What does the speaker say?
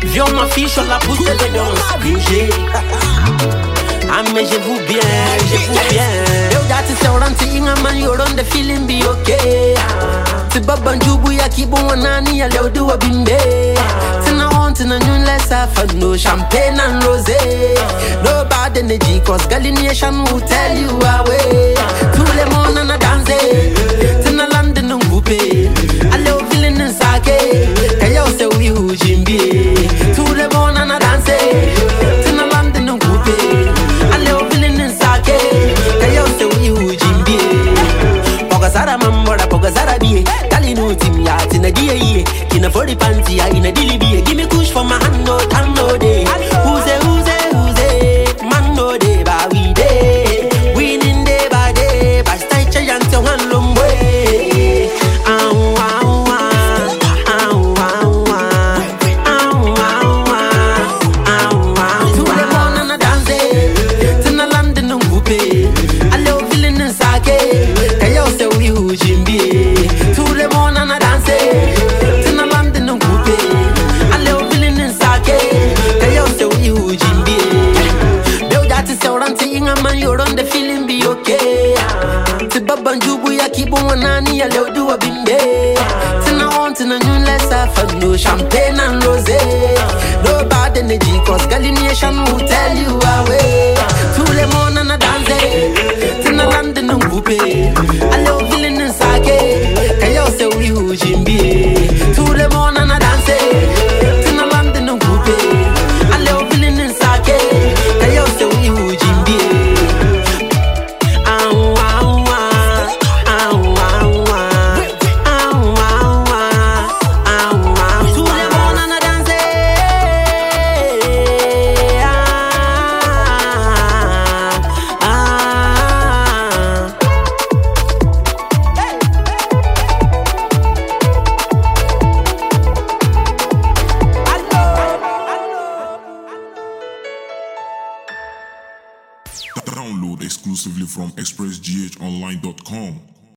Viens ma fille, je la pousse les danses bouger. Ah mais je vous bien. Yo that is your auntie inga man, you're on the feeling be okay. Tibaba njubu ya kibu wanani ya leo duwa bimbe. Tina on tina nyun lesa fun no champagne and rosé. No bad energy cause Galination will tell you away. Tous les monde na danse. Tina land nungupe. Aleo feeling insake. Kaya ose wi ujimbi. Tous les monde na danse. Tina land nungupe. Aleo feeling insake. Kaya ose wi ujimbi. Pogazara mambora pogazara bie. Kalinu tim ya tina die. Kina for the panty ya ina dilibi. Give me kush for my hand no time no day. Who's man no day ba we day. Winning day by day. By style giant to one lumwe. To the morning na dance. Tina land no gupe. I love feeling insake. Kayo se wi ujimbi. To the morning na dance. Tina land no gupe. I love feeling insake. Kayo se wi ujimbi. Man, you're on the feeling be okay. Tibaba njubu ya kibu wanani ya leo duwa bimbe. Tina on tina nyun lesa fun no champagne and rosé. No bad energy cause Galination will tell you away. Tous les monde na danse. Tina land nungupe. Aleo feeling insake. Kayo se wi ujimbi. Tous les monde na danse. Tina land nungupe. Aleo feeling insake. Kayo se wi ujimbi. Download exclusively from expressghonline.com.